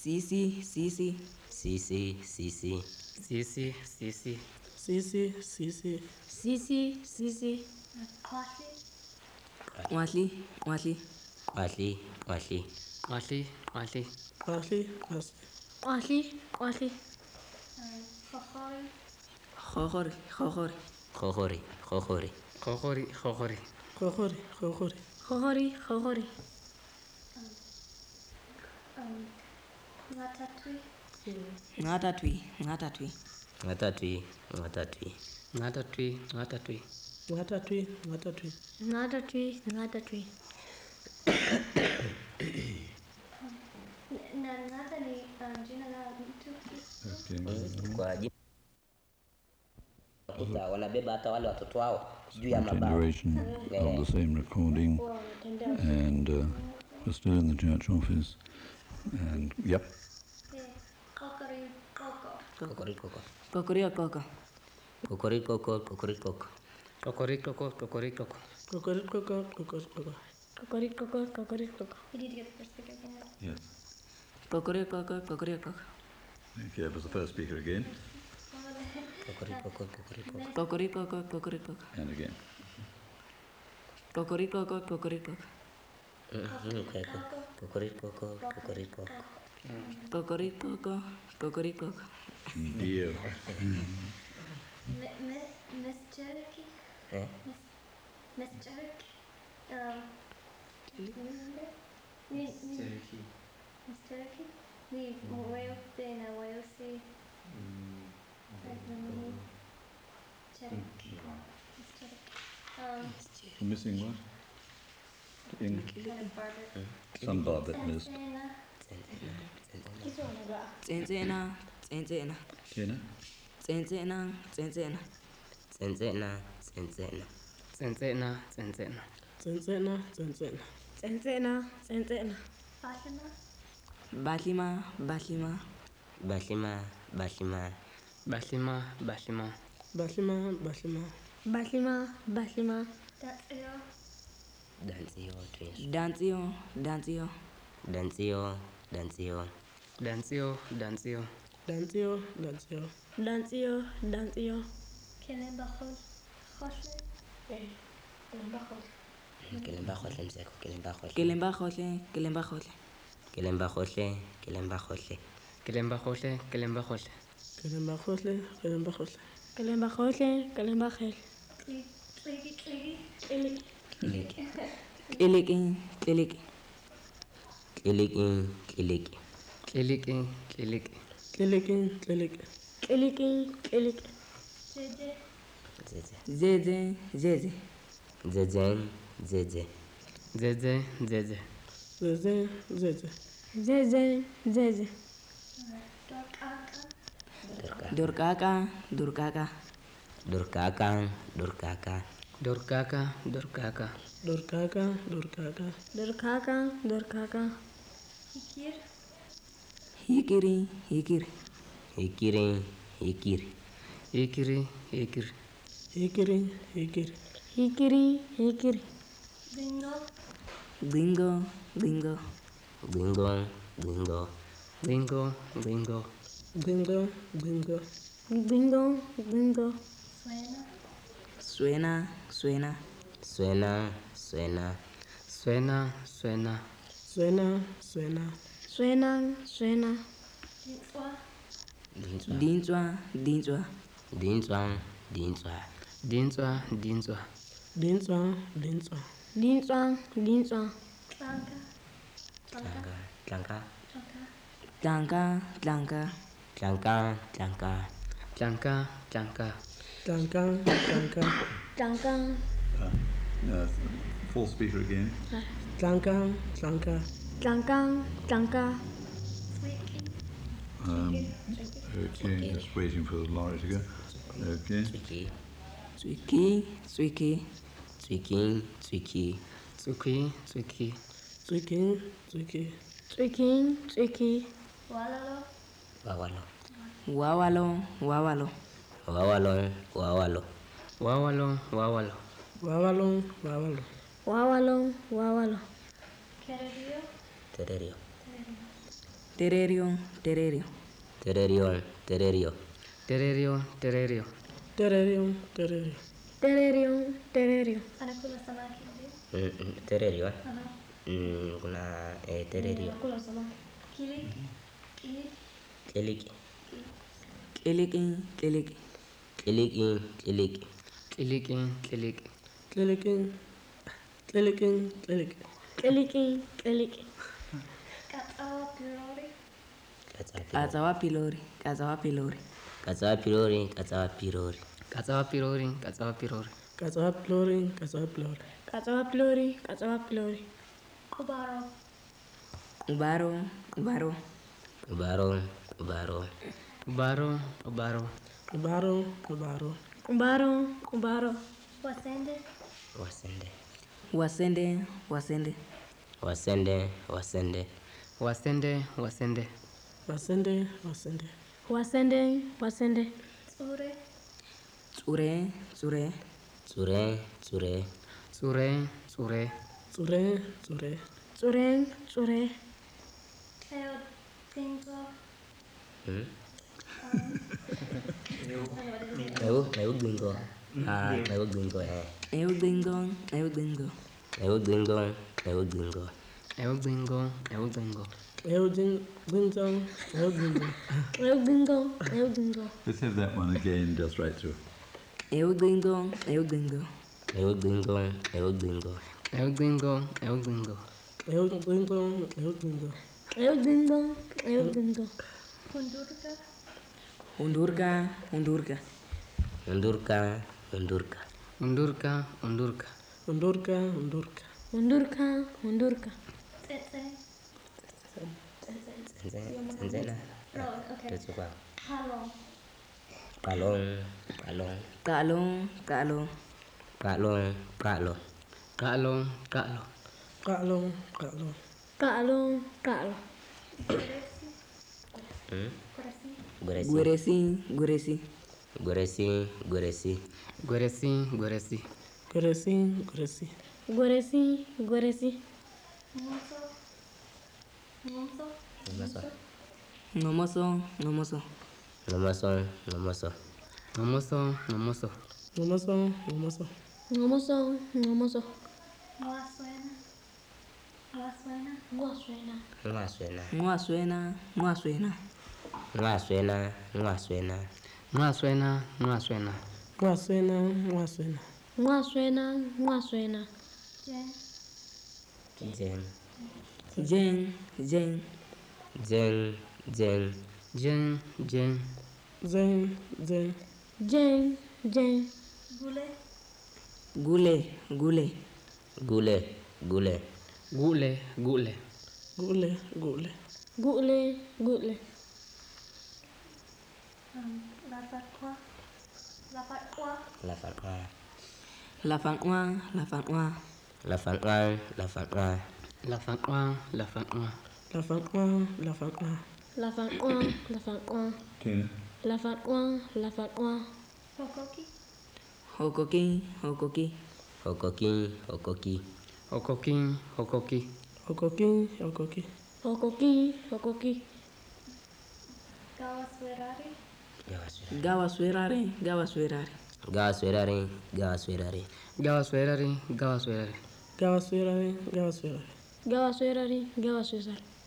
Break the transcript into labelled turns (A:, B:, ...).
A: Sisi, Sisi.
B: Sisi, Sisi.
C: Sisi, Sisi.
D: Sisi, Sisi.
E: Sisi, Sisi.
A: Wahli, Wahli.
B: Wahli, Wahli.
C: Wahli, Wahli.
D: Wahli, Wahli.
E: Wahli, Wahli.
A: Khokhori, Khokhori.
B: Khokhori, Khokhori.
C: Khokhori, Khokhori.
D: Khokhori, Khokhori.
E: Khokhori, Khokhori.
A: Ngatatwi, Ngatatwi.
B: Ngatatwi, Ngatatwi.
C: Ngatatwi, Ngatatwi.
D: Ngatatwi, Ngatatwi.
E: Ngatatwi, Ngatatwi.
B: Kwa jina wanabeba hata wale watoto wao juu ya mabao.
F: Continuation of the same recording, and we're still in the church office, and yep.
B: Kokorikoko.
A: Kokorikoko.
B: Kokorikoko, kokorikoko.
C: Kokorikoko, kokorikoko.
D: Kokorikoko, kokorikoko.
E: Kokorikoko, kokorikoko.
F: Yes.
A: Kokorikoko, kokorikoko.
F: Okay, that was the first speaker again,
B: Kokorikoko, kokorikoko.
A: Kokorikoko, kokorikoko.
F: and again.
A: Kokorikoko, kokorikoko.
B: Kokorikoko, kokorikoko.
A: Kokorikoko, kokorikoko.
F: Dear.
G: Miss Cherokee?
B: Eh?
G: Miss Cherokee? Remember? Miss Cherokee? Ni mweupe na weusi. Cherokee. Miss Cherokee.
F: Missing what? In
G: Kind of barber.
F: some bar that missed.
A: Tsentsena, tsentsena.
F: Tina?
A: Tsentsena, tsentsena.
B: Tsentsena, tsentsena.
C: Tsentsena, tsentsena.
D: Tsentsena, tsentsena.
E: Tsentsena, tsentsena.
G: Fatima?
A: Bahlima, Bahlima.
B: Bahlima, Bahlima.
C: Bahlima, Bahlima.
D: Bahlima, Bahlima.
E: Bahlima, Bahlima.
G: Dansio?
B: Dansio, twins.
A: Dansio, Dansio.
B: Dansio, Dansio.
C: Dansio, Dansio.
D: Dansio, Dansio.
E: Dansio, Dansio.
G: Kelemba Khosle?
B: Kelemba khohle mseko, kelemba khohle.
A: Kelemba khohle, kelemba khohle.
B: Kelemba khohle, kelemba khohle.
C: Kelemba khohle, kelemba khohle.
D: Kelemba khohle, kelemba khohle.
E: Kelemba khohle, kelemba khohle.
G: Kligi?
B: Kliki.
A: Kliliki, kliliki.
B: Kliliki, kliliki.
C: Kliliki, kliliki.
D: Kliliki, kliliki.
E: Kliliki, kliliki.
G: Jeje?
B: Zeze.
A: Zeze, zeze.
B: Zeze, zeze.
C: Zeze, zeze.
D: Zeze, zeze.
E: Zeze, zeze.
G: Dorkaka?
A: Durkaka, Durkaka.
B: Durkaka, Durkaka.
C: Durkaka, Durkaka.
D: Dorkaka, dorkaka.
E: Durkaka, Durkaka.
G: Hikir?
A: Hikiri, hikiri.
B: Hikiri, hikiri.
C: Hikiri, hikiri.
D: Hikiri, hikiri.
E: Hikiri, hikiri.
G: Bingo?
A: Bingo, bingo.
B: Bingo, bingo.
C: Bingo, bingo.
D: Bingo, bingo.
E: Bingo, bingo.
G: Suena?
A: Suena, suena.
B: Suena, suena.
C: Suena, suena.
D: Suena, suena.
E: Suena, suena.
G: Dintswa?
B: Dintswa,
A: Dintswa, Dintswa.
B: dintswa, dintswa.
C: Dintswa, dintswa.
D: Dintswa, dintswa.
E: Dintswa, dintswa.
G: Tlanka?
B: Tlanka, tlanka.
A: Tlanka, tlanka.
B: Tlanka, tlanka.
C: Tlanka, tlanka.
D: Tlanka, tlanka.
E: Tlanka.
F: Full speaker again.
D: Tlanka, tlanka.
E: Tlanka, tlanka.
F: Okay, just waiting for the lorry to go. Okay.
B: Tswiki,
A: Tswiki, tswiki.
B: tswiki, tswiki.
C: Tsuki, tsuki.
D: Tswiki, tswiki.
E: Tswiki, tswiki.
G: Walalo?
B: Wawalo,
A: Wawalo, wawalo.
B: wawalo, wawalo.
C: Wawalo, wawalo.
D: Wawalo, wawalo.
E: Wawalo, wawalo.
G: Kererio?
B: Tererio,
A: Tererio, tererio.
B: Tererio, tererio.
C: Tererio, tererio.
D: Tererio, tererio.
E: Tererio, tererio.
G: Anakula samaki ndio.
B: Tererio,
G: Aha.
B: kuna tererio.
E: Kula samaki.
G: Kili. Kili.
B: Kiliki.
A: Keleki, keleki.
B: Kiliki, kiliki.
C: Kiliki, kiliki.
D: Klilikin. Klilikin, klilik.
E: Keliki, keliki.
G: Katawa pirori.
A: Kazawa pilori, kazawa pilori.
B: Kazawa pilori, kazawa pilori.
C: Kazawa pirori, kazawa pirori.
D: Kazawa plori, kazawa plori.
E: Kazawa plori, kazawa plori.
G: Kubaro.
A: Ubaro, ubaro.
B: Ubaro, ubaro.
C: Ubaro, ubaro.
D: Ubaro, ubaro.
E: Ubaro, ubaro.
G: Wasende.
B: Wasende.
A: Wasende, wasende.
B: Wasende, wasende.
C: Wasende, wasende.
D: Wasende, wasende.
E: Wasende, wasende.
G: Tsure.
A: Tsure, tsure.
B: Tsure, tsure.
C: Tsure, tsure.
D: Tsure, tsure.
E: Tsure, tsure.
G: Eo tinto.
B: Meu gringo. Meu gringo,
A: Eu dingo, eu dingo.
B: Meu gringo, meu gringo.
C: Eu gringo, eu gringo.
D: Eu ding-dong, eu ding-dong.
E: Eu dingo, eu dingo.
F: Let's have that one again, just right through.
A: Eu dingo, eu dingo.
B: Meu gringo, meu gringo.
C: Eu gringo, eu gringo.
D: Eu ding-dong, eu ding-dong.
E: Eu dingo, eu dingo.
G: Kundurka.
A: Undurga, undurga.
B: Undurka, undurka.
C: Undurka, undurka.
D: Undurka, undurka.
E: Undurka, undurka.
G: Tsetse.
B: Senzena.
G: No, okay.
B: Tetsuka.
G: Halong.
B: Kalong, kalong.
A: Kalong, kalong.
B: Kalong, kalong.
C: Kalo, kalo.
D: Kalong, kalong.
E: Kalo, kalo.
G: Kurasi.
B: Guresi.
A: Guresi, guresi.
B: Guresi, guresi.
C: Guresi, guresi.
D: Guresi, guresi.
E: Guresi, guresi.
G: Ngoso. Ngoso.
B: Ngoso.
A: Ngomoso, ngomoso.
B: Ngomoso, ngomoso.
C: Ngomoso, ngomoso.
D: Ngomoso, ngomoso.
E: Ngomoso, ngomoso.
G: Mwaswena. Mwaswena.
E: Ngwaswena.
B: Mwaswena.
A: Mwaswena, mwaswena.
B: Mwaswena, mwaswena.
C: Mwaswena, mwaswena.
D: Mwaswena, mwaswena.
E: Ngwaswena, ngwaswena.
G: Jen.
B: Jen.
A: Jen, jen.
B: Jen, jen.
C: Jen, jen.
D: Zen, zen.
E: Jen, jen.
G: Gule.
A: Gule, gule.
B: Gule, gule.
C: Gule, gule.
D: Gule, gule.
E: Gule, gule.
G: Lapakwa. Lapakwa.
B: Lafakwa.
A: Lafangwa, lafangwa.
B: Lafakwa, lafakwa.
C: Lafakwa, lafakwa.
D: Lafakwa, lafakwa.
E: Lafakwa, lafakwa.
F: Tina?
E: Lafakwa, lafakwa.
G: Hokoki.
A: Hokoki, hokoki.
B: Hokoki, hokoki.
C: Hokoki, hokoki.
D: Okoki, okoki.
E: Hokoki, hokoki.
G: Gawaswerari.
A: Gawa swerare, gawa swerare.
B: Gawaswerare, gawaswerare.
C: Gawaswerari, gawaswerari.
D: Gawaswerare, gawaswerare.
E: Gawaswerari, gawaswerari.